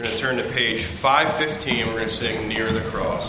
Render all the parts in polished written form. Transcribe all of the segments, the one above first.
going to turn to page 515. We're going to sing Near the Cross.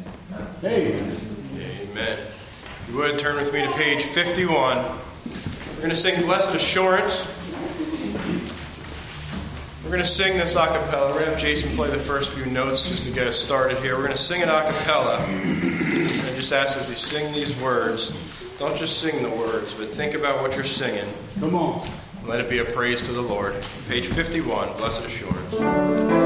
Amen. You would turn with me to page 51. We're going to sing Blessed Assurance. We're going to sing this a cappella. We're going to have Jason play the first few notes just to get us started here. We're going to sing it a cappella. And I just ask as you sing these words, don't just sing the words, but think about what you're singing. Come on. Let it be a praise to the Lord. Page 51, Blessed Assurance.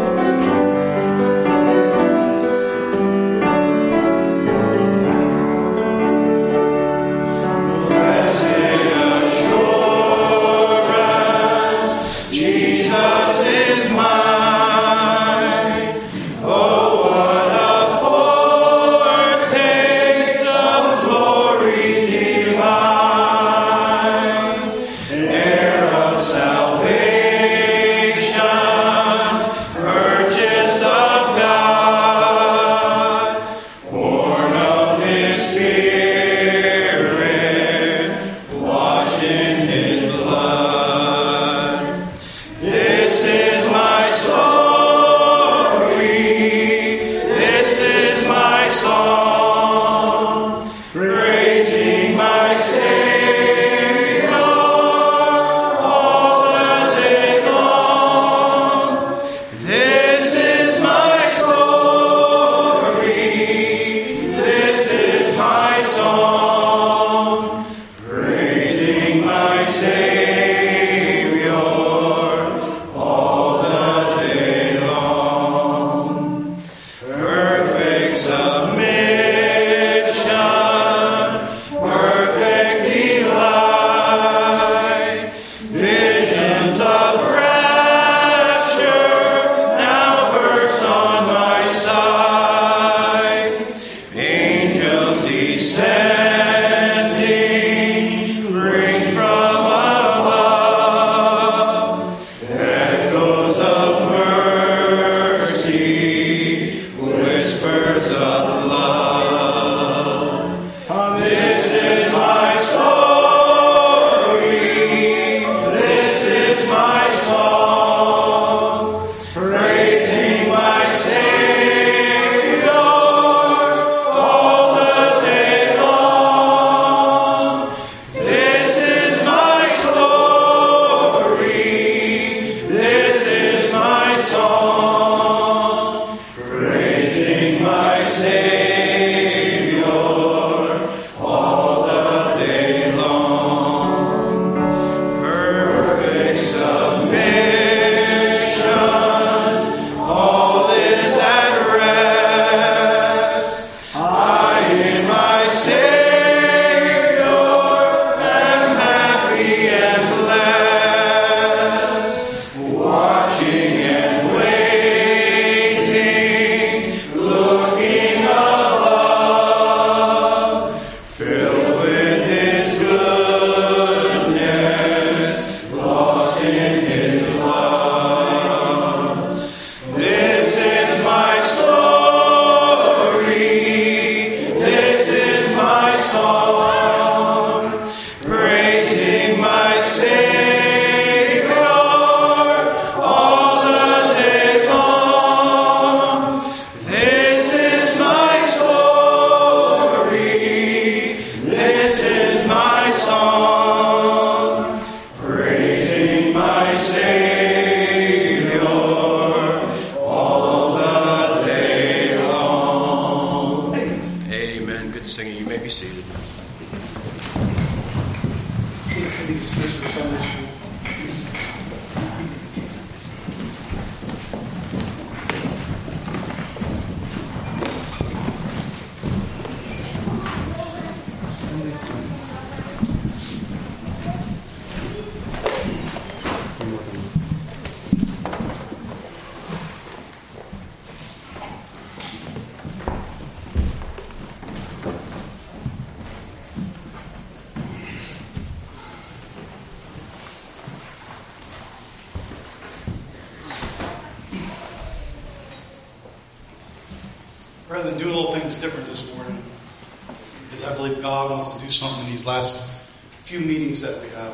Rather than do little things different this morning, because I believe God wants to do something in these last few meetings that we have.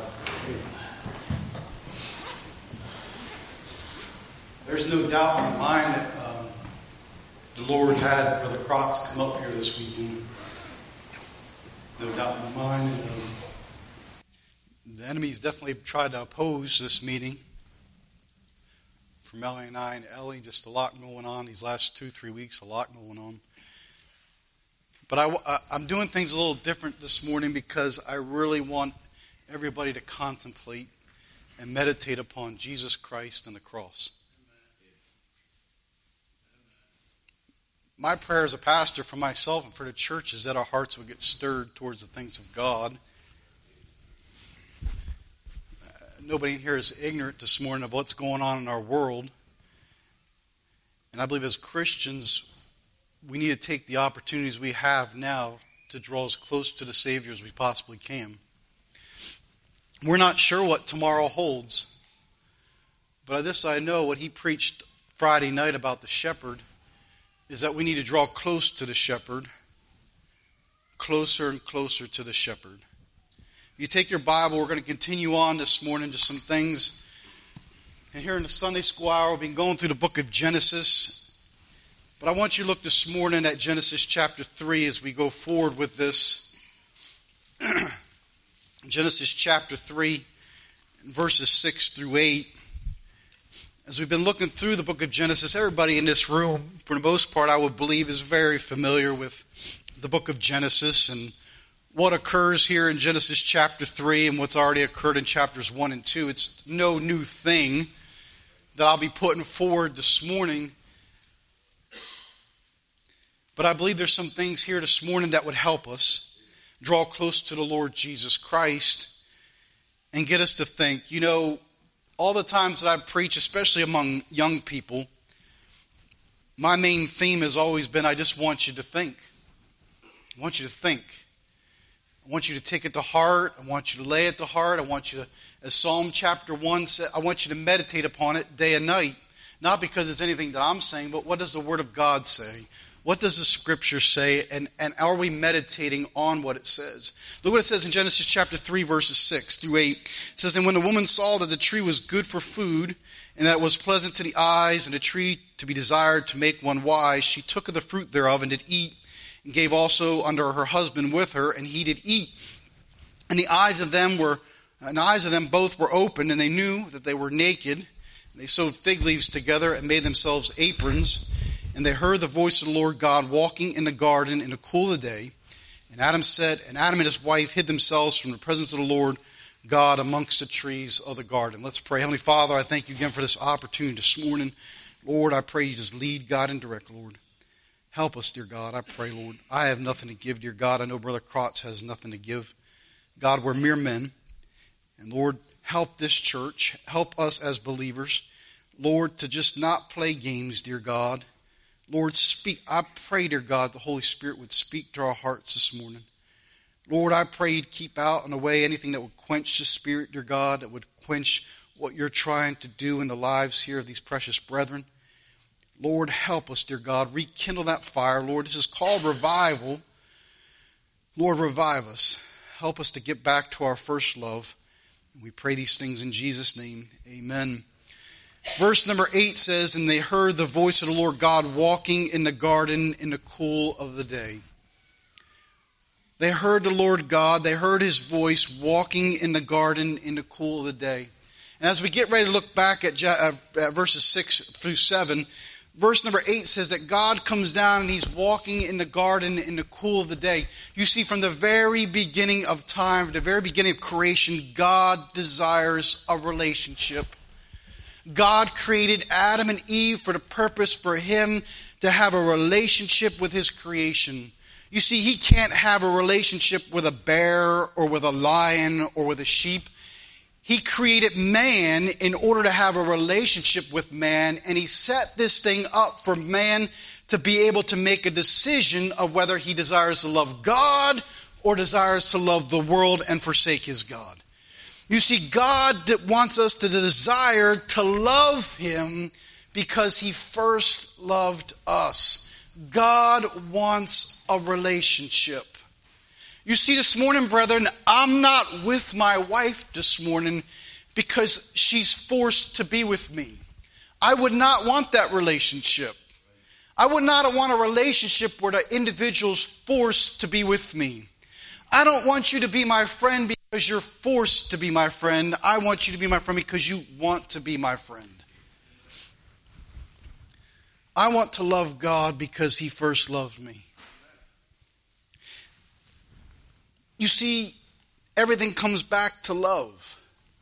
There's no doubt in my mind that the Lord had Brother Crotts come up here this weekend. No doubt in my mind. enemy's definitely tried to oppose this meeting. For Melanie and I and Ellie, just a lot going on these last 2-3 weeks, a lot going on. But I'm doing things a little different this morning because I really want everybody to contemplate and meditate upon Jesus Christ and the cross. My prayer as a pastor for myself and for the church is that our hearts would get stirred towards the things of God. Nobody in here is ignorant this morning of what's going on in our world. And I believe as Christians, we need to take the opportunities we have now to draw as close to the Savior as we possibly can. We're not sure what tomorrow holds. But this I know, what he preached Friday night about the shepherd is that we need to draw close to the shepherd, closer and closer to the shepherd. If you take your Bible, we're going to continue on this morning to some things. And here in the Sunday school hour, we've been going through the book of Genesis. But I want you to look this morning at Genesis chapter 3 as we go forward with this. Genesis chapter 3, verses 6 through 8. As we've been looking through the book of Genesis, everybody in this room, for the most part, I would believe, is very familiar with the book of Genesis and what occurs here in Genesis chapter 3 and what's already occurred in chapters 1 and 2. It's no new thing that I'll be putting forward this morning. But I believe there's some things here this morning that would help us draw close to the Lord Jesus Christ and get us to think. You know, all the times that I preach, especially among young people, my main theme has always been, I just want you to think. I want you to think. I want you to take it to heart. I want you to lay it to heart. I want you to, as Psalm chapter 1 said, I want you to meditate upon it day and night. Not because it's anything that I'm saying, but what does the Word of God say? What does the Scripture say? And are we meditating on what it says? Look what it says in Genesis chapter 3, verses 6 through 8. It says, "And when the woman saw that the tree was good for food, and that it was pleasant to the eyes, and a tree to be desired to make one wise, she took of the fruit thereof, and did eat, and gave also unto her husband with her, and he did eat. And the eyes of them both were opened, and they knew that they were naked. And they sewed fig leaves together, and made themselves aprons. And they heard the voice of the Lord God walking in the garden in the cool of the day. And Adam and his wife hid themselves from the presence of the Lord God amongst the trees of the garden." Let's pray. Heavenly Father, I thank you again for this opportunity this morning. Lord, I pray you just lead, God, and direct, Lord. Help us, dear God. I pray, Lord. I have nothing to give, dear God. I know Brother Krotz has nothing to give. God, we're mere men. And Lord, help this church. Help us as believers, Lord, to just not play games, dear God. Lord, speak. I pray, dear God, the Holy Spirit would speak to our hearts this morning. Lord, I pray you'd keep out and away anything that would quench the Spirit, dear God, that would quench what you're trying to do in the lives here of these precious brethren. Lord, help us, dear God. Rekindle that fire, Lord. This is called revival. Lord, revive us. Help us to get back to our first love. We pray these things in Jesus' name. Amen. Verse number 8 says, "And they heard the voice of the Lord God walking in the garden in the cool of the day." They heard the Lord God. They heard his voice walking in the garden in the cool of the day. And as we get ready to look back at verses 6 through 7, verse number 8 says that God comes down and he's walking in the garden in the cool of the day. You see, from the very beginning of time, the very beginning of creation, God desires a relationship. God created Adam and Eve for the purpose for him to have a relationship with his creation. You see, he can't have a relationship with a bear or with a lion or with a sheep. He created man in order to have a relationship with man, and he set this thing up for man to be able to make a decision of whether he desires to love God or desires to love the world and forsake his God. You see, God wants us to desire to love him because he first loved us. God wants a relationship. You see, this morning, brethren, I'm not with my wife this morning because she's forced to be with me. I would not want that relationship. I would not want a relationship where the individual's forced to be with me. I don't want you to be my friend because you're forced to be my friend. I want you to be my friend because you want to be my friend. I want to love God because He first loved me. You see, everything comes back to love.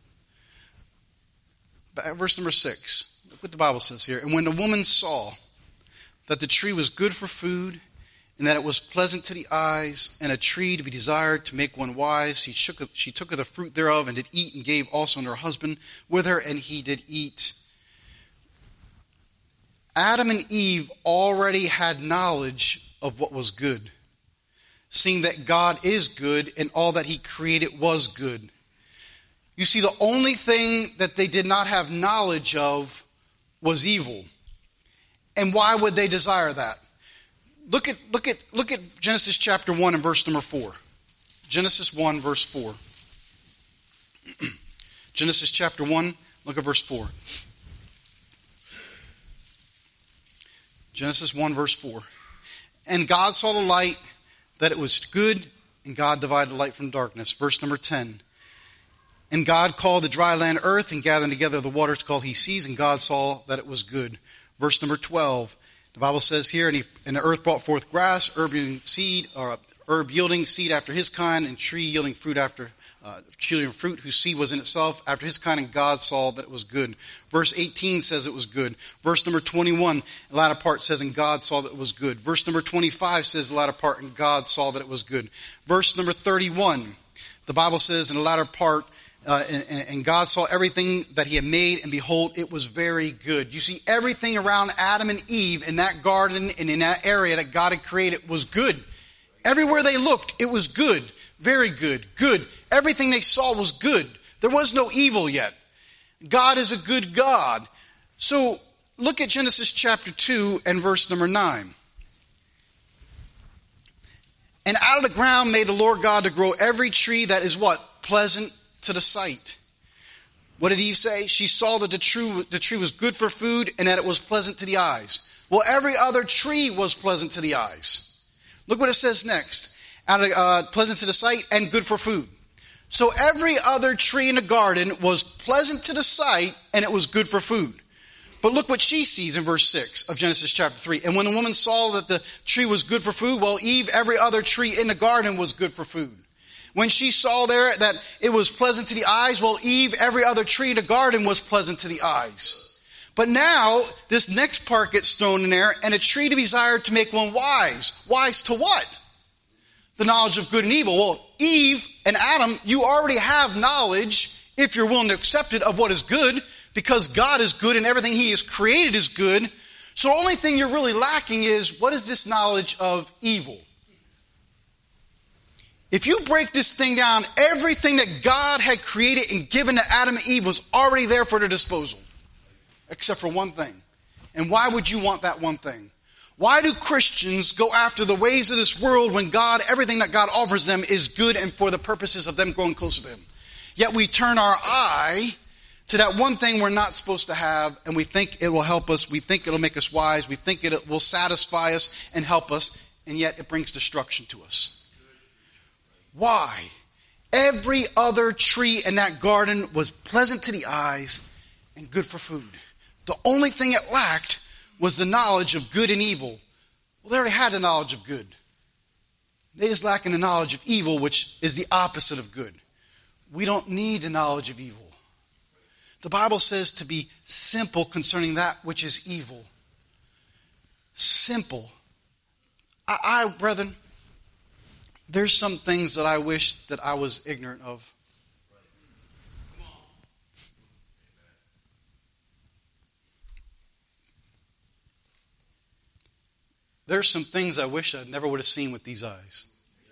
Verse number 6. Look what the Bible says here. And when the woman saw that the tree was good for food, and that it was pleasant to the eyes, and a tree to be desired to make one wise, she took of the fruit thereof, and did eat, and gave also unto her husband with her, and he did eat. Adam and Eve already had knowledge of what was good, seeing that God is good, and all that He created was good. You see, the only thing that they did not have knowledge of was evil. And why would they desire that? Look at Genesis chapter 1 and verse number 4. Genesis 1 verse 4. Genesis chapter 1, look at verse 4. Genesis 1 verse 4. And God saw the light, that it was good, and God divided the light from darkness. Verse number 10. And God called the dry land earth, and gathered together the waters called he seas, and God saw that it was good. Verse number 12. The Bible says here, and the earth brought forth grass, herb yielding seed after his kind, and tree yielding fruit whose seed was in itself after his kind, and God saw that it was good. Verse 18 says it was good. Verse number 21, the latter part says, and God saw that it was good. Verse number 25 says the latter part, and God saw that it was good. Verse number 31, the Bible says in the latter part, and God saw everything that He had made, and behold, it was very good. You see, everything around Adam and Eve in that garden and in that area that God had created was good. Everywhere they looked, it was good. Very good. Good. Everything they saw was good. There was no evil yet. God is a good God. So, look at Genesis chapter 2 and verse number 9. And out of the ground made the Lord God to grow every tree that is what? Pleasant to the sight. What did Eve say? She saw that the tree was good for food, and that it was pleasant to the eyes. Well, every other tree was pleasant to the eyes. Look what it says next. Pleasant to the sight and good for food. So every other tree in the garden was pleasant to the sight, and it was good for food. But look what she sees in verse 6 of Genesis chapter 3. And when the woman saw that the tree was good for food, well, Eve, every other tree in the garden was good for food. When she saw there that it was pleasant to the eyes, well, Eve, every other tree in the garden was pleasant to the eyes. But now, this next part gets thrown in there, and a tree to be desired to make one wise. Wise to what? The knowledge of good and evil. Well, Eve and Adam, you already have knowledge, if you're willing to accept it, of what is good, because God is good and everything He has created is good. So the only thing you're really lacking is, what is this knowledge of evil? If you break this thing down, everything that God had created and given to Adam and Eve was already there for their disposal. Except for one thing. And why would you want that one thing? Why do Christians go after the ways of this world when everything that God offers them is good and for the purposes of them growing closer to Him? Yet we turn our eye to that one thing we're not supposed to have, and we think it will help us, we think it'll make us wise, we think it will satisfy us and help us, and yet it brings destruction to us. Why? Every other tree in that garden was pleasant to the eyes and good for food. The only thing it lacked was the knowledge of good and evil. Well, they already had the knowledge of good. They just lack in the knowledge of evil, which is the opposite of good. We don't need the knowledge of evil. The Bible says to be simple concerning that which is evil. Simple. Brethren, there's some things that I wish that I was ignorant of. There's some things I wish I never would have seen with these eyes.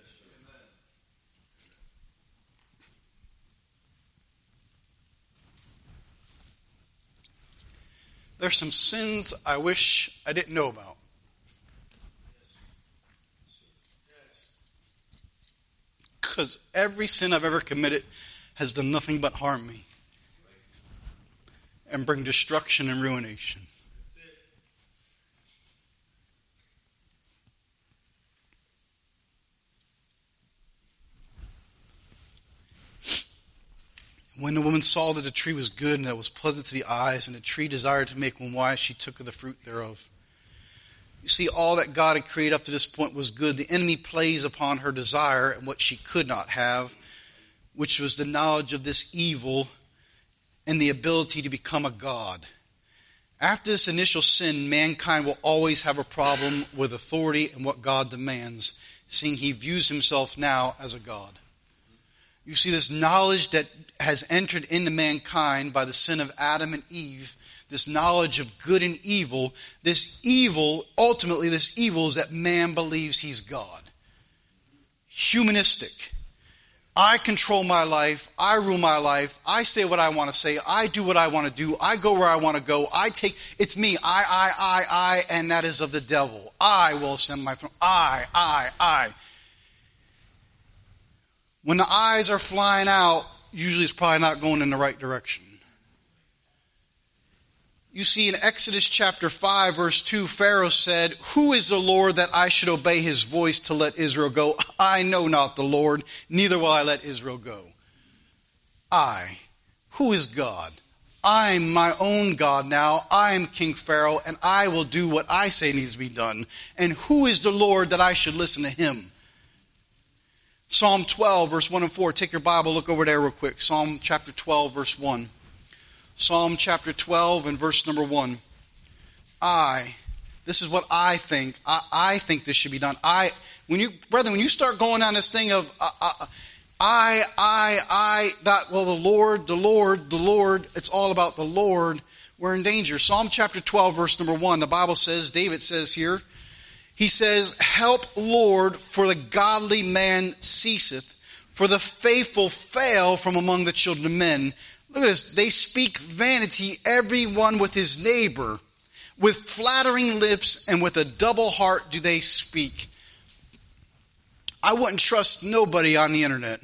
There's some sins I wish I didn't know about. Because every sin I've ever committed has done nothing but harm me and bring destruction and ruination. When the woman saw that the tree was good and that it was pleasant to the eyes, and the tree desired to make one wise, she took of the fruit thereof. You see, all that God had created up to this point was good. The enemy plays upon her desire and what she could not have, which was the knowledge of this evil and the ability to become a god. After this initial sin, mankind will always have a problem with authority and what God demands, seeing he views himself now as a god. You see, this knowledge that has entered into mankind by the sin of Adam and Eve, this knowledge of good and evil, ultimately this evil is that man believes he's God. Humanistic. I control my life. I rule my life. I say what I want to say. I do what I want to do. I go where I want to go. It's me. I, and that is of the devil. I will ascend my throne. I. When the eyes are flying out, usually it's probably not going in the right direction. You see, in Exodus chapter 5, verse 2, Pharaoh said, "Who is the Lord that I should obey his voice to let Israel go? I know not the Lord, neither will I let Israel go." Who is God? I'm my own God now. I am King Pharaoh, and I will do what I say needs to be done. And who is the Lord that I should listen to him? Psalm 12, verse 1 and 4. Take your Bible, look over there real quick. Psalm chapter 12, verse 1. Psalm chapter 12 and verse number 1. This is what I think. I think this should be done. When you start going down this thing of the Lord, it's all about the Lord, we're in danger. Psalm chapter 12, verse number 1, the Bible says, David says here, he says, "Help, Lord, for the godly man ceaseth, for the faithful fail from among the children of men." Look at this. They speak vanity, everyone with his neighbor. With flattering lips and with a double heart do they speak. I wouldn't trust nobody on the internet.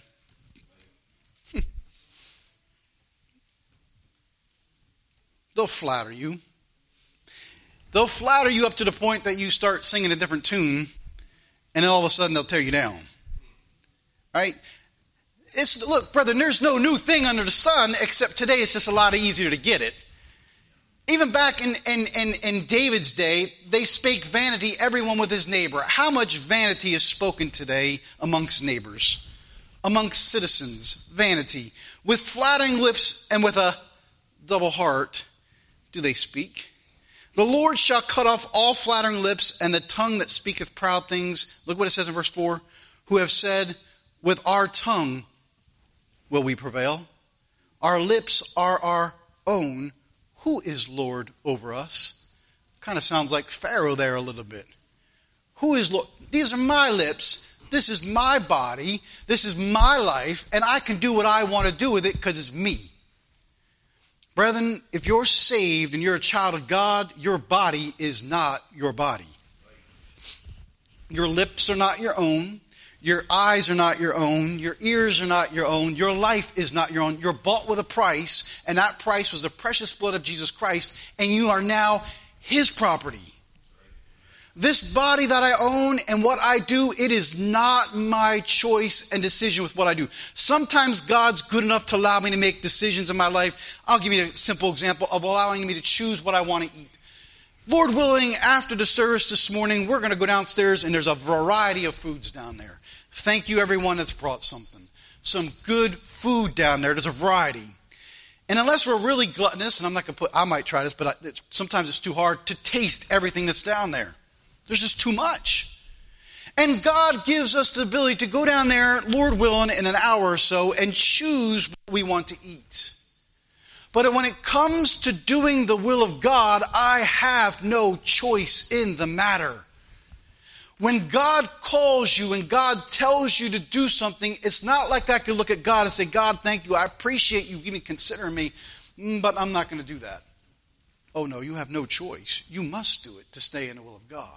They'll flatter you. They'll flatter you up to the point that you start singing a different tune, and then all of a sudden they'll tear you down. Right? Look, brother, there's no new thing under the sun, except today it's just a lot easier to get it. Even back in David's day, they spake vanity, everyone with his neighbor. How much vanity is spoken today amongst neighbors, amongst citizens? Vanity. With flattering lips and with a double heart do they speak. The Lord shall cut off all flattering lips and the tongue that speaketh proud things. Look what it says in verse 4. Who have said, with our tongue will we prevail? Our lips are our own. Who is Lord over us? Kind of sounds like Pharaoh there a little bit. Who is Lord? These are my lips. This is my body. This is my life. And I can do what I want to do with it because it's me. Brethren, if you're saved and you're a child of God, your body is not your body. Your lips are not your own. Your eyes are not your own. Your ears are not your own. Your life is not your own. You're bought with a price, and that price was the precious blood of Jesus Christ, and you are now His property. This body that I own and what I do, it is not my choice and decision with what I do. Sometimes God's good enough to allow me to make decisions in my life. I'll give you a simple example of allowing me to choose what I want to eat. Lord willing, after the service this morning, we're going to go downstairs and there's a variety of foods down there. Thank you everyone that's brought something. Some good food down there. There's a variety. And unless we're really gluttonous, and I'm not going to I might try this, but sometimes it's too hard to taste everything that's down there. There's just too much. And God gives us the ability to go down there, Lord willing, in an hour or so and choose what we want to eat. But when it comes to doing the will of God, I have no choice in the matter. When God calls you and God tells you to do something, it's not like I can look at God and say, God, thank you. I appreciate you even considering me, but I'm not going to do that. Oh no, you have no choice. You must do it to stay in the will of God.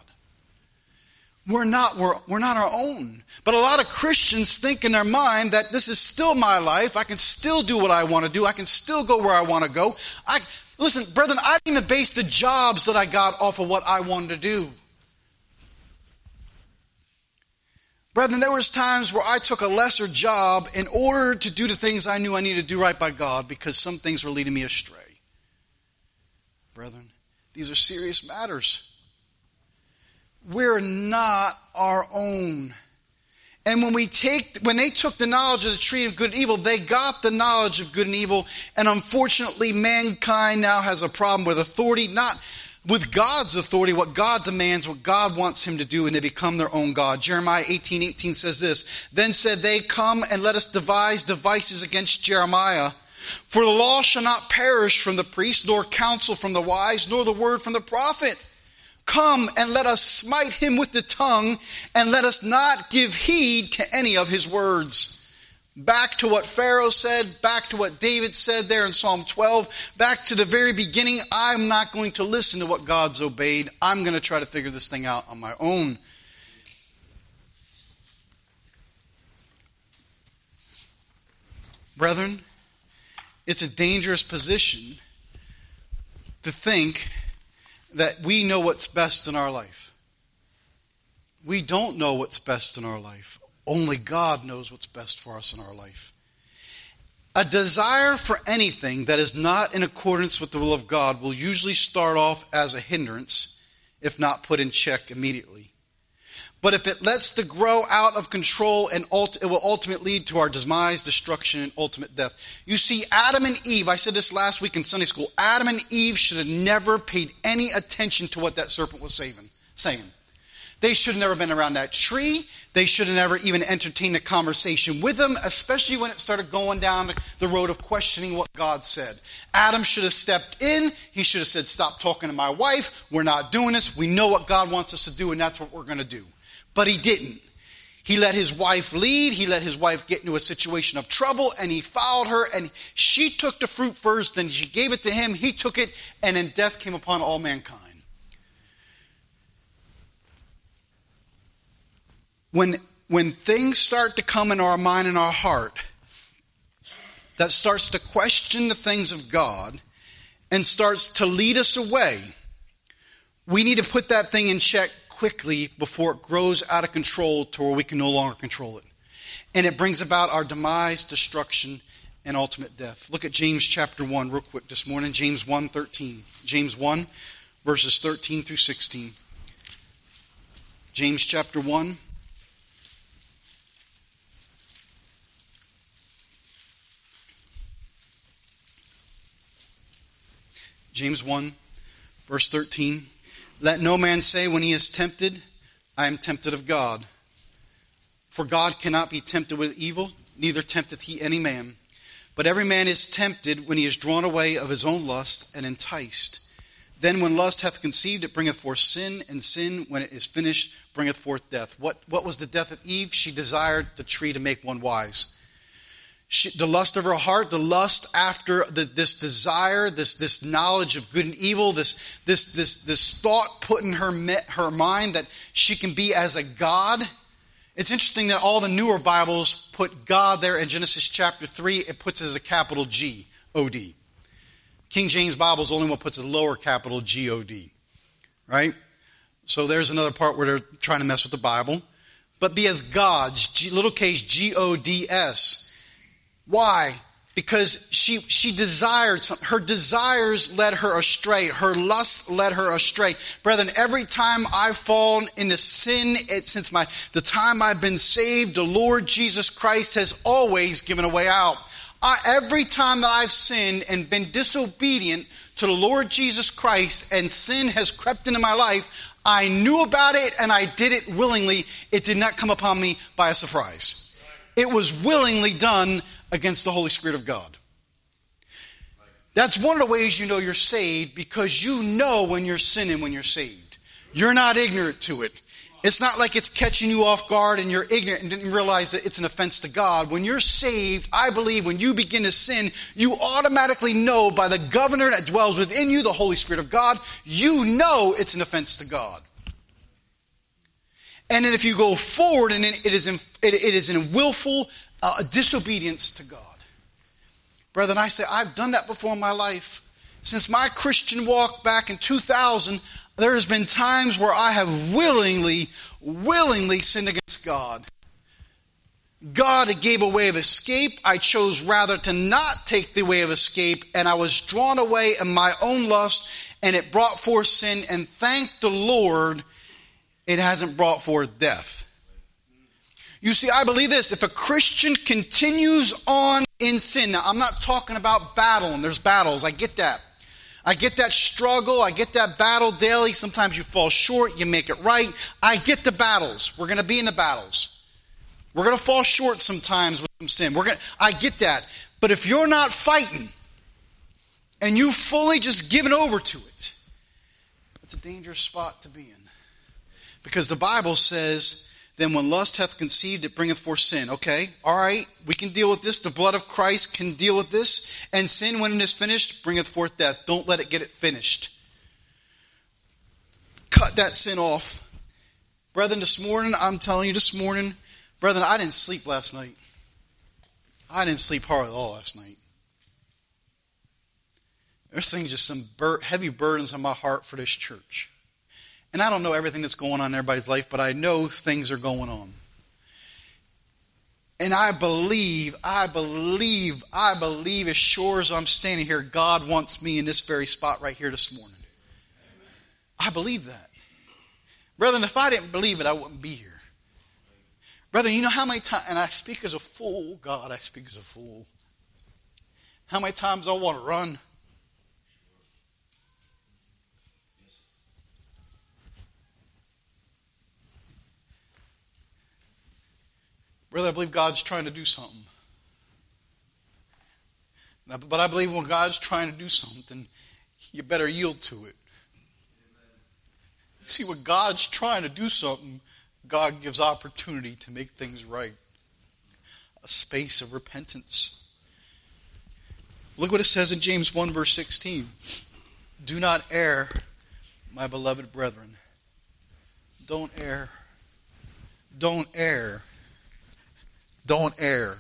We're not our own. But a lot of Christians think in their mind that this is still my life. I can still do what I want to do. I can still go where I want to go. Listen, brethren, I didn't even base the jobs that I got off of what I wanted to do. Brethren, there was times where I took a lesser job in order to do the things I knew I needed to do right by God because some things were leading me astray. Brethren, these are serious matters. We're not our own. And when they took the knowledge of the tree of good and evil, they got the knowledge of good and evil. And unfortunately, mankind now has a problem with authority, not with God's authority, what God demands, what God wants him to do, and they become their own God. Jeremiah 18:18 says this, "Then said they, Come and let us devise devices against Jeremiah. For the law shall not perish from the priest, nor counsel from the wise, nor the word from the prophet. Come and let us smite him with the tongue, and let us not give heed to any of his words." Back to what Pharaoh said, back to what David said there in Psalm 12, back to the very beginning. I'm not going to listen to what God's obeyed. I'm going to try to figure this thing out on my own. Brethren, it's a dangerous position to think that we know what's best in our life. We don't know what's best in our life. Only God knows what's best for us in our life. A desire for anything that is not in accordance with the will of God will usually start off as a hindrance, if not put in check immediately. But if it lets to grow out of control, it will ultimately lead to our demise, destruction, and ultimate death. You see, Adam and Eve, I said this last week in Sunday school, Adam and Eve should have never paid any attention to what that serpent was saying. They should have never been around that tree. They should have never even entertained a conversation with him, especially when it started going down the road of questioning what God said. Adam should have stepped in. He should have said, "Stop talking to my wife. We're not doing this. We know what God wants us to do, and that's what we're going to do." But he didn't. He let his wife lead. He let his wife get into a situation of trouble, and he followed her, and she took the fruit first, then she gave it to him. He took it, and then death came upon all mankind. When things start to come in our mind and our heart that starts to question the things of God and starts to lead us away, we need to put that thing in check quickly before it grows out of control to where we can no longer control it. And it brings about our demise, destruction, and ultimate death. Look at James chapter 1 real quick this morning. James 1:13. James 1, verses 13 through 16. James chapter 1. James 1, verse 13. "Let no man say when he is tempted, I am tempted of God. For God cannot be tempted with evil, neither tempteth he any man. But every man is tempted when he is drawn away of his own lust and enticed. Then when lust hath conceived, it bringeth forth sin, and sin, when it is finished, bringeth forth death." What was the death of Eve? She desired the tree to make one wise. The lust of her heart, the lust after this desire, this knowledge of good and evil, this thought put in her mind that she can be as a God. It's interesting that all the newer Bibles put God there in Genesis chapter 3. It puts it as a capital G, O-D. King James Bible is the only one that puts a lower capital G-O-D. Right? So there's another part where they're trying to mess with the Bible. But be as God, little case G-O-D-S. Why? Because she desired something. Her desires led her astray. Her lust led her astray. Brethren, every time I've fallen into sin, since the time I've been saved, the Lord Jesus Christ has always given a way out. Every time that I've sinned and been disobedient to the Lord Jesus Christ and sin has crept into my life, I knew about it and I did it willingly. It did not come upon me by a surprise. It was willingly done against the Holy Spirit of God. That's one of the ways you know you're saved, because you know when you're sinning when you're saved. You're not ignorant to it. It's not like it's catching you off guard and you're ignorant and didn't realize that it's an offense to God. When you're saved, I believe when you begin to sin, you automatically know by the governor that dwells within you, the Holy Spirit of God, you know it's an offense to God. And then if you go forward, and it is in willful disobedience to God. Brethren, I say I've done that before in my life. Since my Christian walk back in 2000, there has been times where I have willingly sinned against God. God gave a way of escape. I chose rather to not take the way of escape, and I was drawn away in my own lust, and it brought forth sin, and thank the Lord, it hasn't brought forth death. You see, I believe this. If a Christian continues on in sin, now I'm not talking about battle, and there's battles. I get that. I get that struggle. I get that battle daily. Sometimes you fall short. You make it right. I get the battles. We're going to be in the battles. We're going to fall short sometimes with some sin. I get that. But if you're not fighting and you've fully just given over to it, it's a dangerous spot to be in. Because the Bible says, then when lust hath conceived, it bringeth forth sin. Okay, all right, we can deal with this. The blood of Christ can deal with this. And sin, when it is finished, bringeth forth death. Don't let it get it finished. Cut that sin off. Brethren, this morning, I'm telling you this morning, brethren, I didn't sleep last night. I didn't sleep hardly at all last night. There's things, just some heavy burdens on my heart for this church. And I don't know everything that's going on in everybody's life, but I know things are going on. And I believe as sure as I'm standing here, God wants me in this very spot right here this morning. I believe that. Brethren, if I didn't believe it, I wouldn't be here. Brethren, you know how many times, and I speak as a fool, God, I speak as a fool. How many times I want to run? Brother, I believe God's trying to do something. But I believe when God's trying to do something, you better yield to it. You see, when God's trying to do something, God gives opportunity to make things right. A space of repentance. Look what it says in James 1 verse 16. Do not err, my beloved brethren. Don't err. Don't err. Don't err.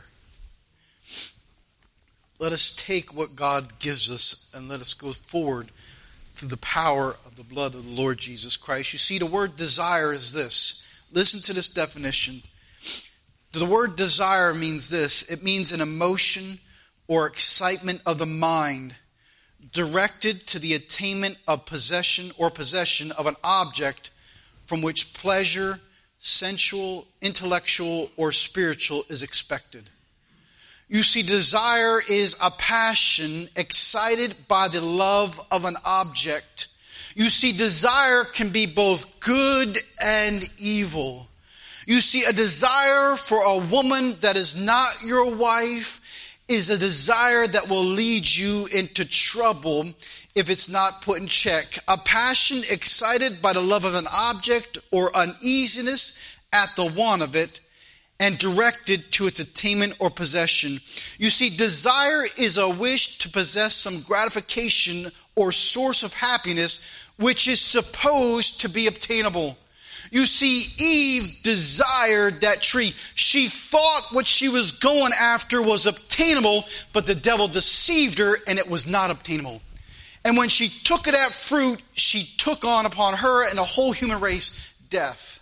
Let us take what God gives us and let us go forward through the power of the blood of the Lord Jesus Christ. You see, the word desire is this. Listen to this definition. The word desire means this. It means an emotion or excitement of the mind directed to the attainment of possession of an object from which pleasure, sensual, intellectual, or spiritual is expected. You see, desire is a passion excited by the love of an object. You see, desire can be both good and evil. You see, a desire for a woman that is not your wife is a desire that will lead you into trouble if it's not put in check. A passion excited by the love of an object or uneasiness at the want of it and directed to its attainment or possession. You see, desire is a wish to possess some gratification or source of happiness which is supposed to be obtainable. You see, Eve desired that tree. She thought what she was going after was obtainable, but the devil deceived her and it was not obtainable. And when she took of that fruit, she took on upon her and the whole human race death.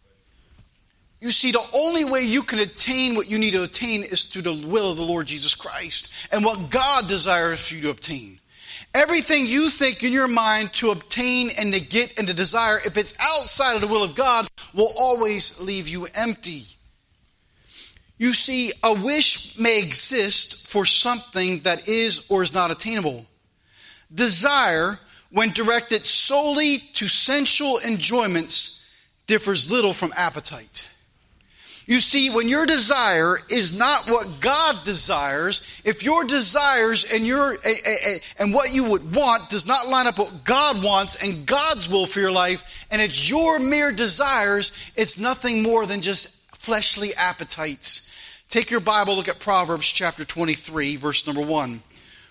You see, the only way you can attain what you need to attain is through the will of the Lord Jesus Christ and what God desires for you to obtain. Everything you think in your mind to obtain and to get and to desire, if it's outside of the will of God, will always leave you empty. You see, a wish may exist for something that is or is not attainable. Desire, when directed solely to sensual enjoyments, differs little from appetite. You see, when your desire is not what God desires, if your desires and what you would want does not line up what God wants and God's will for your life, and it's your mere desires, it's nothing more than just fleshly appetites. Take your Bible, look at Proverbs chapter 23, verse number 1.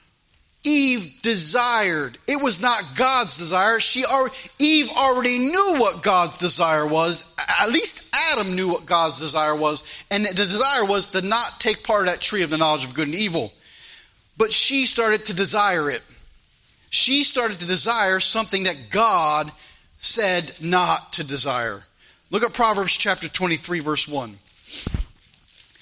Eve desired. It was not God's desire. Eve already knew what God's desire was. At least Adam knew what God's desire was. And the desire was to not take part of that tree of the knowledge of good and evil. But she started to desire it. She started to desire something that God said not to desire. Look at Proverbs chapter 23, verse 1.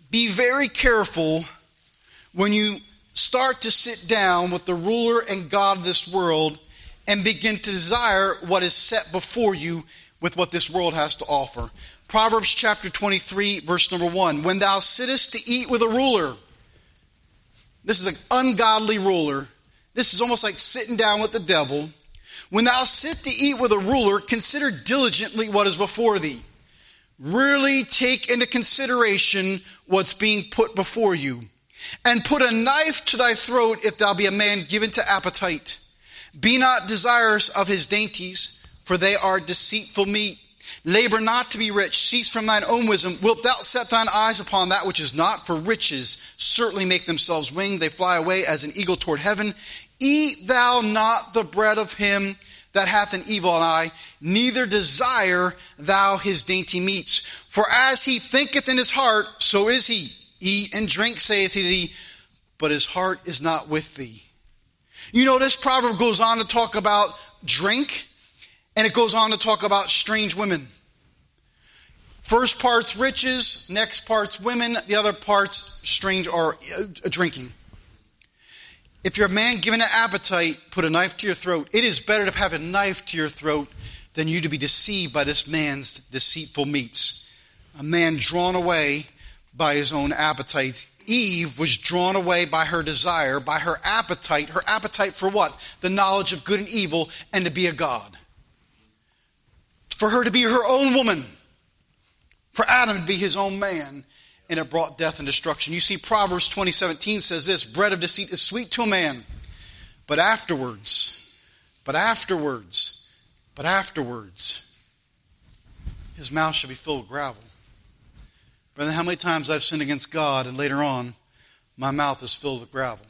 Be very careful when you start to sit down with the ruler and God of this world and begin to desire what is set before you with what this world has to offer. Proverbs chapter 23, verse number 1. When thou sittest to eat with a ruler, this is an ungodly ruler. This is almost like sitting down with the devil. When thou sit to eat with a ruler, consider diligently what is before thee. Really take into consideration what's being put before you. And put a knife to thy throat if thou be a man given to appetite. Be not desirous of his dainties, for they are deceitful meat. Labor not to be rich. Cease from thine own wisdom. Wilt thou set thine eyes upon that which is not? For riches certainly make themselves winged. They fly away as an eagle toward heaven. Eat thou not the bread of him that hath an evil eye, neither desire thou his dainty meats. For as he thinketh in his heart, so is he. Eat and drink, saith he to thee, but his heart is not with thee. You know, this proverb goes on to talk about drink, and it goes on to talk about strange women. First part's riches, next part's women, the other part's strange or drinking. If you're a man given an appetite, put a knife to your throat. It is better to have a knife to your throat than you to be deceived by this man's deceitful meats. A man drawn away by his own appetites. Eve was drawn away by her desire, by her appetite. Her appetite for what? The knowledge of good and evil and to be a god. For her to be her own woman. For Adam to be his own man. And it brought death and destruction. You see, Proverbs 20:17 says this, bread of deceit is sweet to a man, but afterwards, his mouth shall be filled with gravel. Brother, how many times I've sinned against God and later on, my mouth is filled with gravel.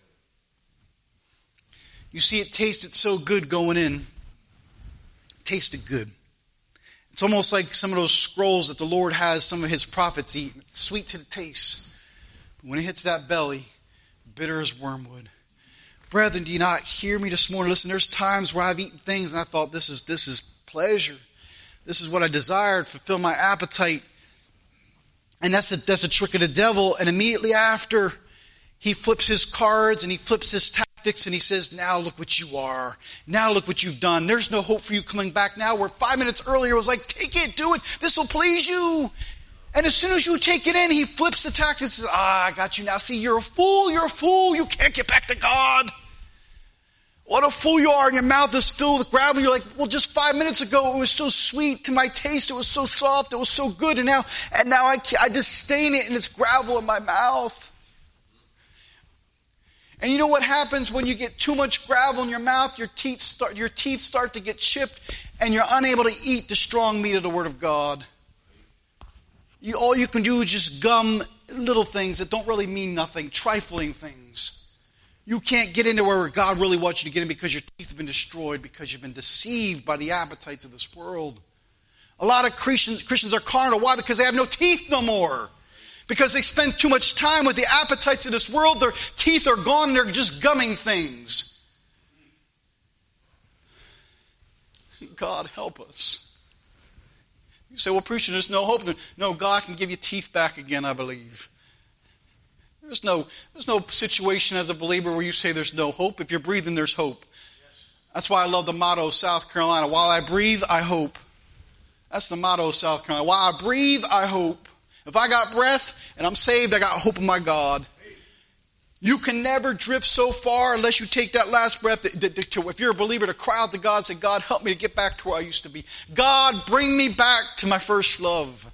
You see, it tasted so good going in. It tasted good. It's almost like some of those scrolls that the Lord has some of his prophets eat. It's sweet to the taste. But when it hits that belly, bitter as wormwood. Brethren, do you not hear me this morning? Listen, there's times where I've eaten things and I thought this is pleasure. This is what I desired, fulfill my appetite. And that's a trick of the devil. And immediately after, he flips his cards and he flips his tactics and he says, now look what you are. Now look what you've done. There's no hope for you coming back now. Where 5 minutes earlier it was like, take it, do it. This will please you. And as soon as you take it in, he flips the tactics and says, I got you now. See, you're a fool. You can't get back to God. What a fool you are, and your mouth is filled with gravel. You're like, well, just 5 minutes ago it was so sweet to my taste. It was so soft. It was so good. And now I disdain it, and it's gravel in my mouth. And you know what happens when you get too much gravel in your mouth? Your teeth start to get chipped, and you're unable to eat the strong meat of the Word of God. All you can do is just gum little things that don't really mean nothing, trifling things. You can't get into where God really wants you to get in because your teeth have been destroyed, because you've been deceived by the appetites of this world. A lot of Christians are carnal. Why? Because they have no teeth no more. Because they spend too much time with the appetites of this world. Their teeth are gone and they're just gumming things. God help us. You say, well, preacher, there's no hope. No, God can give you teeth back again, I believe. There's no situation as a believer where you say there's no hope. If you're breathing, there's hope. That's why I love the motto of South Carolina. While I breathe, I hope. That's the motto of South Carolina. While I breathe, I hope. If I got breath and I'm saved, I got hope in my God. You can never drift so far unless you take that last breath. If you're a believer, to cry out to God and say, God, help me to get back to where I used to be. God, bring me back to my first love.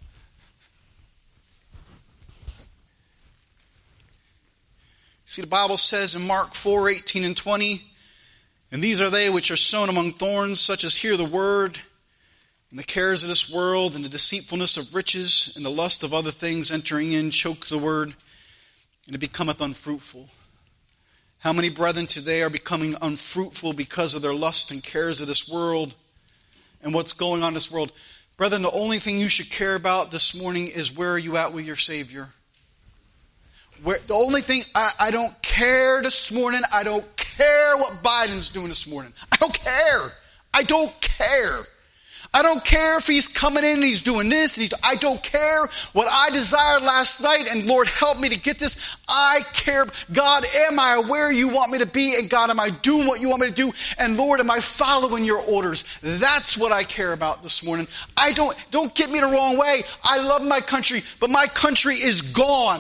See, the Bible says in Mark 4:18 and 20, and these are they which are sown among thorns, such as hear the word, and the cares of this world, and the deceitfulness of riches, and the lust of other things entering in, choke the word, and it becometh unfruitful. How many brethren today are becoming unfruitful because of their lust and cares of this world, and what's going on in this world? Brethren, the only thing you should care about this morning is where are you at with your Savior? The only thing, I don't care this morning. I don't care what Biden's doing this morning. I don't care. I don't care if he's coming in and he's doing this. And I don't care what I desired last night. And Lord, help me to get this. I care. God, am I where you want me to be? And God, am I doing what you want me to do? And Lord, am I following your orders? That's what I care about this morning. Don't get me the wrong way. I love my country, but my country is gone.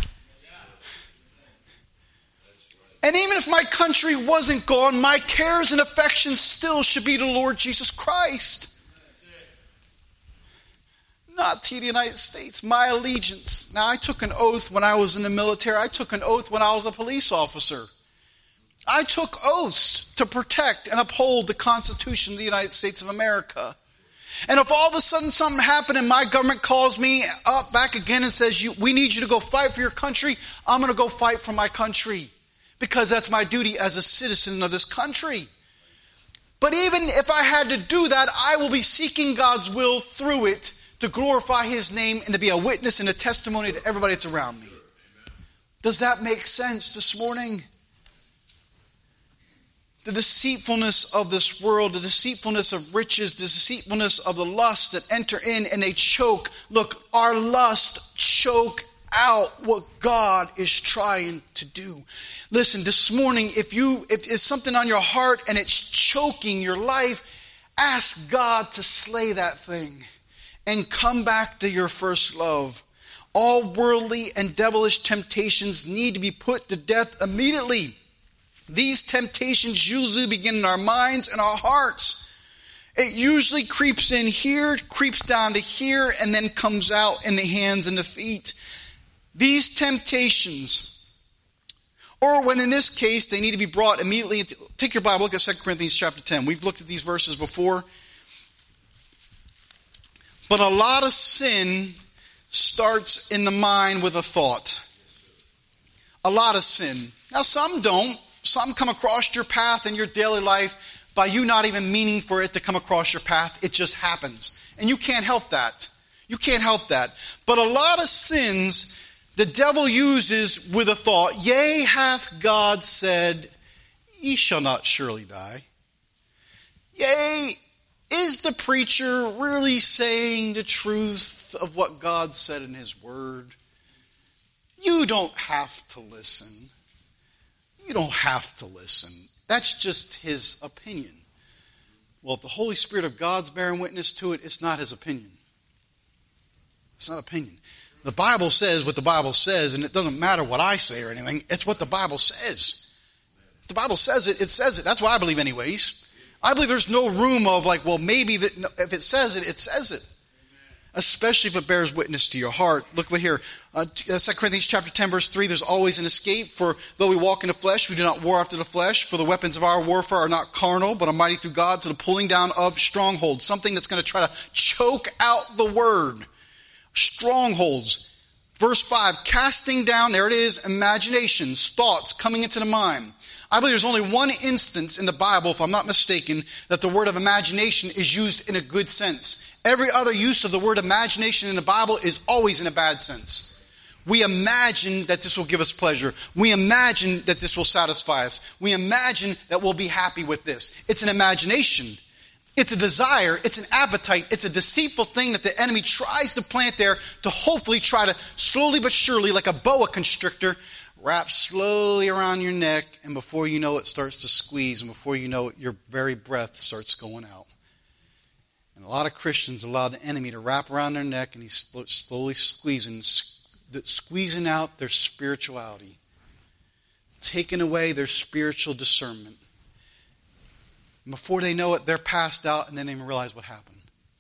And even if my country wasn't gone, my cares and affections still should be the Lord Jesus Christ. Not to the United States. My allegiance. Now, I took an oath when I was in the military. I took an oath when I was a police officer. I took oaths to protect and uphold the Constitution of the United States of America. And if all of a sudden something happened and my government calls me up back again and says, we need you to go fight for your country, I'm going to go fight for my country. Because that's my duty as a citizen of this country. But even if I had to do that, I will be seeking God's will through it to glorify his name and to be a witness and a testimony to everybody that's around me. Does that make sense this morning? The deceitfulness of this world, the deceitfulness of riches, the deceitfulness of the lust that enter in and they choke. Look, our lust choke out what God is trying to do. Listen, this morning, if it's something on your heart and it's choking your life, ask God to slay that thing and come back to your first love. All worldly and devilish temptations need to be put to death immediately. These temptations usually begin in our minds and our hearts. It usually creeps in here, creeps down to here, and then comes out in the hands and the feet. These temptations, or when in this case they need to be brought immediately. Take your Bible, look at 2 Corinthians chapter 10. We've looked at these verses before. But a lot of sin starts in the mind with a thought. A lot of sin. Now some don't. Some come across your path in your daily life by you not even meaning for it to come across your path. It just happens. And you can't help that. You can't help that. But a lot of sins the devil uses with a thought. Yea, hath God said, ye shall not surely die. Yea, is the preacher really saying the truth of what God said in his word? You don't have to listen. You don't have to listen. That's just his opinion. Well, if the Holy Spirit of God's bearing witness to it, it's not his opinion. It's not opinion. The Bible says what the Bible says, and it doesn't matter what I say or anything. It's what the Bible says. If the Bible says it, it says it. That's what I believe anyways. I believe there's no room of like, well, maybe that, if it says it, it says it. Especially if it bears witness to your heart. Look what here. 2 Corinthians chapter 10 verse 3, there's always an escape. For though we walk in the flesh, we do not war after the flesh. For the weapons of our warfare are not carnal, but are mighty through God to the pulling down of strongholds. Something that's going to try to choke out the word. Strongholds. Verse 5, casting down, there it is, imaginations, thoughts coming into the mind. I believe there's only one instance in the Bible, if I'm not mistaken, that the word of imagination is used in a good sense. Every other use of the word imagination in the Bible is always in a bad sense. We imagine that this will give us pleasure. We imagine that this will satisfy us. We imagine that we'll be happy with this. It's an imagination. It's a desire. It's an appetite. It's a deceitful thing that the enemy tries to plant there to hopefully try to slowly but surely, like a boa constrictor, wrap slowly around your neck, and before you know it starts to squeeze, and before you know it, your very breath starts going out. And a lot of Christians allow the enemy to wrap around their neck, and he's slowly squeezing out their spirituality, taking away their spiritual discernment. And before they know it, they're passed out, and then they even realize what happened.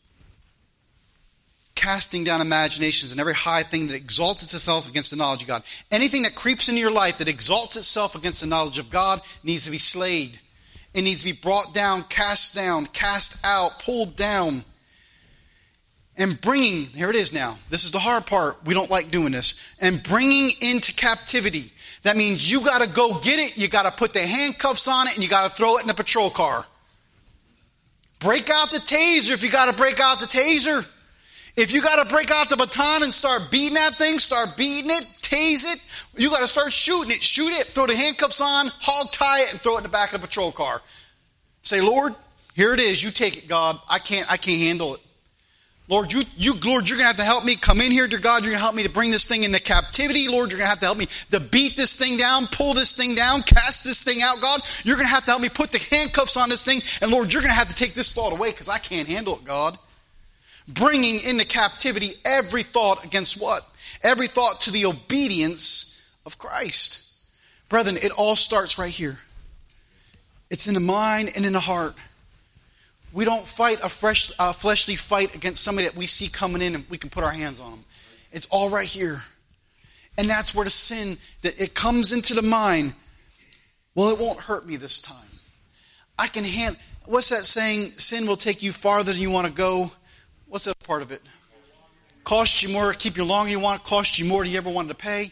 Casting down imaginations and every high thing that exalts itself against the knowledge of God. Anything that creeps into your life that exalts itself against the knowledge of God needs to be slayed. It needs to be brought down, cast out, pulled down. And bringing, here it is now. This is the hard part. We don't like doing this. And bringing into captivity. That means you got to go get it. You got to put the handcuffs on it, and you got to throw it in the patrol car. Break out the taser if you got to break out the taser. If you got to break out the baton and start beating that thing, start beating it, tase it, you got to start shooting it. Shoot it, throw the handcuffs on, hog tie it, and throw it in the back of the patrol car. Say, Lord, Here it is. You take it, God. I can't handle it. Lord, Lord, you're going to have to help me come in here, dear God. You're going to help me to bring this thing into captivity. Lord, you're going to have to help me to beat this thing down, pull this thing down, cast this thing out, God. You're going to have to help me put the handcuffs on this thing. And Lord, you're going to have to take this thought away because I can't handle it, God. Bringing into captivity every thought against what? Every thought to the obedience of Christ. Brethren, it all starts right here. It's in the mind and in the heart. We don't fight a fleshly fight against somebody that we see coming in and we can put our hands on them. It's all right here. And that's where the sin, that it comes into the mind. Well, it won't hurt me this time. What's that saying? Sin will take you farther than you want to go. What's that part of it? Cost you more, keep you longer you want, cost you more than you ever wanted to pay.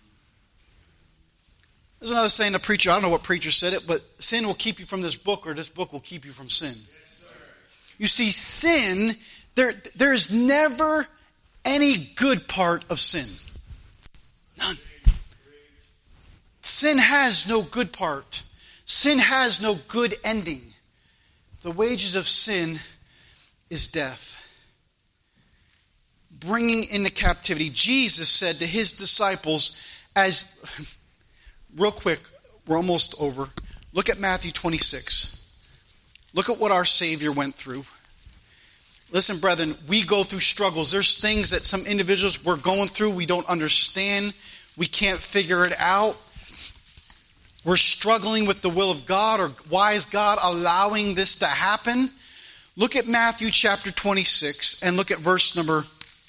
There's another saying, a preacher, I don't know what preacher said it, but sin will keep you from this book or this book will keep you from sin. You see, sin, there is never any good part of sin. None. Sin has no good part. Sin has no good ending. The wages of sin is death. Bringing into captivity. Jesus said to his disciples, real quick, we're almost over. Look at Matthew 26. Look at what our Savior went through. Listen, brethren, we go through struggles. There's things that some individuals we're going through we don't understand. We can't figure it out. We're struggling with the will of God, or why is God allowing this to happen? Look at Matthew chapter 26 and look at verse number,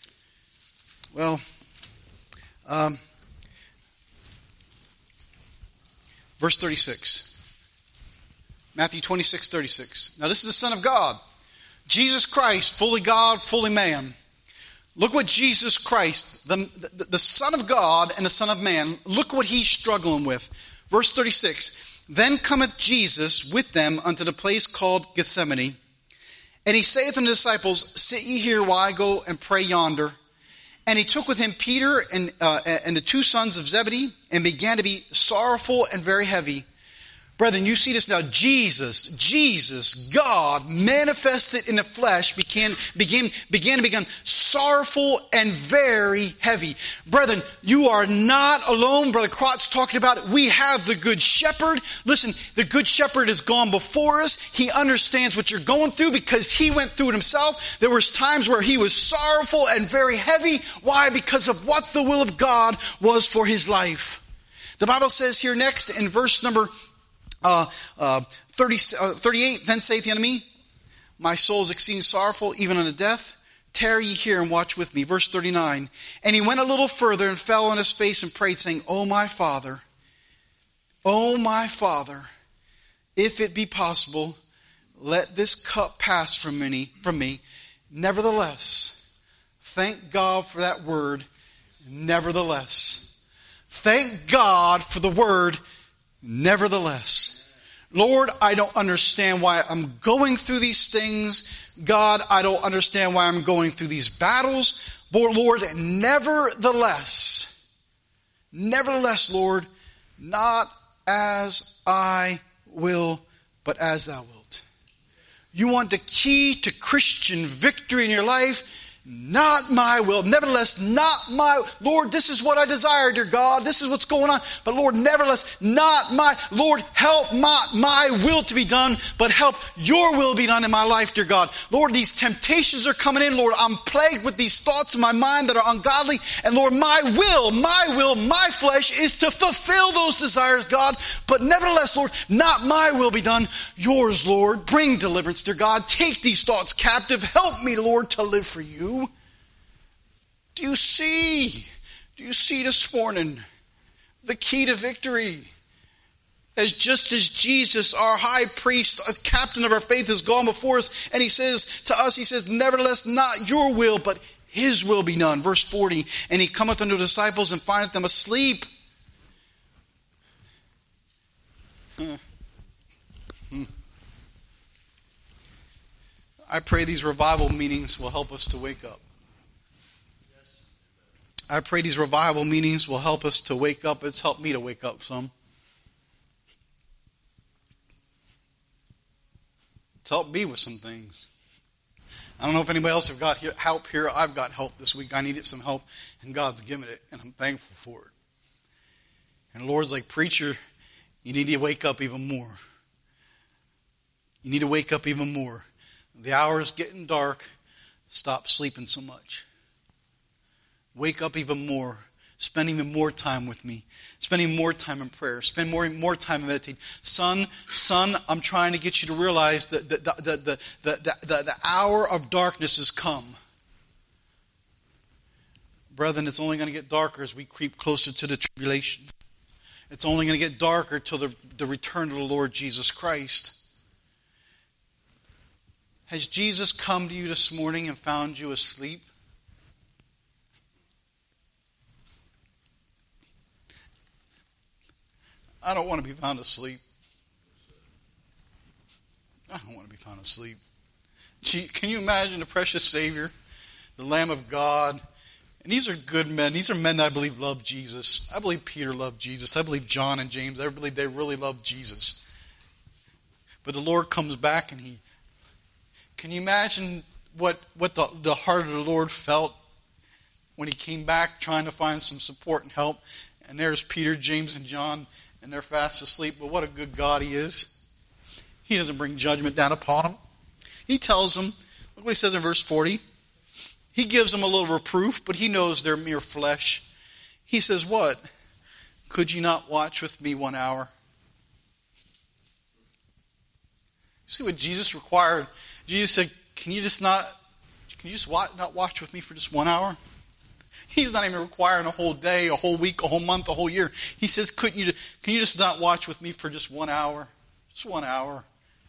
verse 36. Matthew 26, 36. Now this is the Son of God. Jesus Christ, fully God, fully man. Look what Jesus Christ, the Son of God and the Son of Man, look what he's struggling with. Verse 36. Then cometh Jesus with them unto the place called Gethsemane. And he saith unto the disciples, Sit ye here while I go and pray yonder. And he took with him Peter and the two sons of Zebedee, and began to be sorrowful and very heavy. Brethren, you see this now. Jesus, God, manifested in the flesh, began to become sorrowful and very heavy. Brethren, you are not alone. Brother Crot's talking about it. We have the Good Shepherd. Listen, the Good Shepherd has gone before us. He understands what you're going through because he went through it himself. There was times where he was sorrowful and very heavy. Why? Because of what the will of God was for his life. The Bible says here next in verse number 38, Then saith the enemy, My soul is exceeding sorrowful, even unto death. Tarry ye here and watch with me. Verse 39. And he went a little further and fell on his face and prayed, saying, O my Father, if it be possible, let this cup pass from me. Nevertheless, thank God for that word, nevertheless. Thank God for the word, nevertheless. Lord, I don't understand why I'm going through these things. God, I don't understand why I'm going through these battles. But Lord, nevertheless, Lord, not as I will, but as thou wilt. You want the key to Christian victory in your life? Not my will. Nevertheless, not my... Lord, this is what I desire, dear God. This is what's going on. But Lord, nevertheless, not my... Lord, help my will to be done, but help your will be done in my life, dear God. Lord, these temptations are coming in. Lord, I'm plagued with these thoughts in my mind that are ungodly. And Lord, my flesh is to fulfill those desires, God. But nevertheless, Lord, not my will be done. Yours, Lord. Bring deliverance, dear God. Take these thoughts captive. Help me, Lord, to live for you. Do you see this morning the key to victory? Just as Jesus, our high priest, a captain of our faith, has gone before us, and he says to us, he says, nevertheless, not your will, but his will be done. Verse 40, and he cometh unto the disciples and findeth them asleep. I pray these revival meetings will help us to wake up. I pray these revival meetings will help us to wake up. It's helped me to wake up some. to help me with some things. I don't know if anybody else have got help here. I've got help this week. I needed some help, and God's given it, and I'm thankful for it. And the Lord's like, preacher, you need to wake up even more. You need to wake up even more. The hour is getting dark. Stop sleeping so much. Wake up even more. Spend even more time with me. Spending more time in prayer. Spend more time in meditating. Son, I'm trying to get you to realize that the hour of darkness has come. Brethren, it's only going to get darker as we creep closer to the tribulation. It's only going to get darker till the return of the Lord Jesus Christ. Has Jesus come to you this morning and found you asleep? I don't want to be found asleep. I don't want to be found asleep. Can you imagine the precious Savior, the Lamb of God? And these are good men. These are men that I believe love Jesus. I believe Peter loved Jesus. I believe John and James, I believe they really loved Jesus. But the Lord comes back and can you imagine what the heart of the Lord felt when he came back trying to find some support and help? And there's Peter, James, and John, and they're fast asleep. But what a good God he is. He doesn't bring judgment down upon them. He tells them, look what he says in verse 40. He gives them a little reproof, but he knows they're mere flesh. He says, what? Could you not watch with me 1 hour? See what Jesus required? Jesus said, can you just not watch with me for just 1 hour? He's not even requiring a whole day, a whole week, a whole month, a whole year. He says, can you just not watch with me for just 1 hour? Just 1 hour.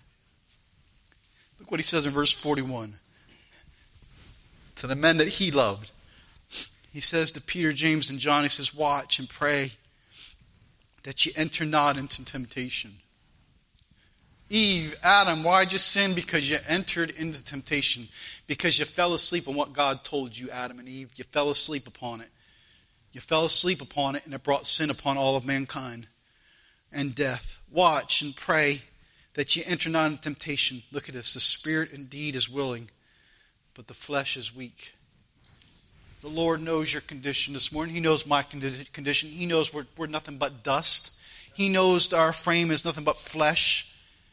Look what he says in verse 41. To the men that he loved. He says to Peter, James, and John, he says, watch and pray that you enter not into temptation. Eve, Adam, why'd you sin? Because you entered into temptation. Because you fell asleep on what God told you, Adam and Eve. You fell asleep upon it. You fell asleep upon it, and it brought sin upon all of mankind and death. Watch and pray that you enter not into temptation. Look at this. The spirit indeed is willing, but the flesh is weak. The Lord knows your condition this morning. He knows my condition. He knows we're nothing but dust. He knows our frame is nothing but flesh.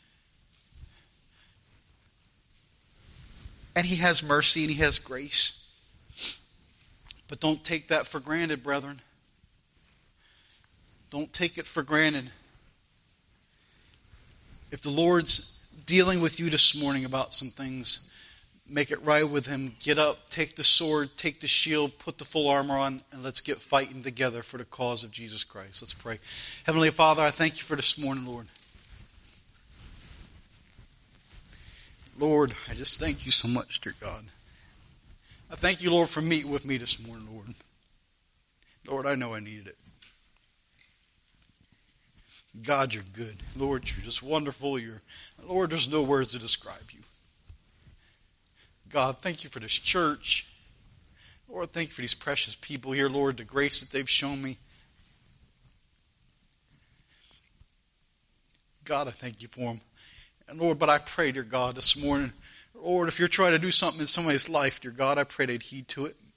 And he has mercy and he has grace. But don't take that for granted, brethren. Don't take it for granted. If the Lord's dealing with you this morning about some things, make it right with him. Get up, take the sword, take the shield, put the full armor on, and let's get fighting together for the cause of Jesus Christ. Let's pray. Heavenly Father, I thank you for this morning, Lord. Lord, I just thank you so much, dear God. I thank you, Lord, for meeting with me this morning, Lord. Lord, I know I needed it. God, you're good. Lord, you're just wonderful. Lord, there's no words to describe you. God, thank you for this church. Lord, thank you for these precious people here, Lord, the grace that they've shown me. God, I thank you for them. And Lord, but I pray, dear God, this morning, Lord, if you're trying to do something in somebody's life, dear God, I pray they'd heed to it.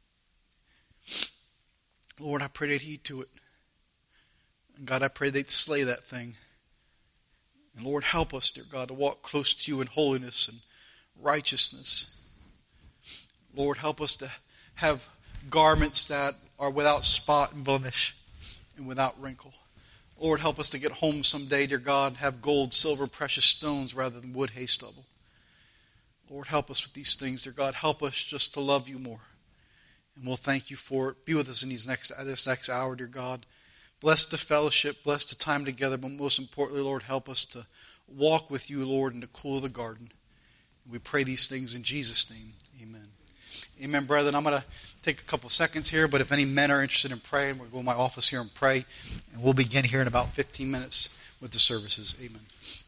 Lord, I pray they'd heed to it. And God, I pray they'd slay that thing. And Lord, help us, dear God, to walk close to you in holiness and righteousness. Lord, help us to have garments that are without spot and blemish and without wrinkle. Lord, help us to get home someday, dear God, and have gold, silver, precious stones rather than wood, hay, stubble. Lord, help us with these things, dear God. Help us just to love you more. And we'll thank you for it. Be with us in this next hour, dear God. Bless the fellowship, bless the time together, but most importantly, Lord, help us to walk with you, Lord, in the cool of the garden. We pray these things in Jesus' name. Amen. Amen, brethren. I'm going to take a couple seconds here, but if any men are interested in praying, we'll go to my office here and pray. And we'll begin here in about 15 minutes with the services. Amen.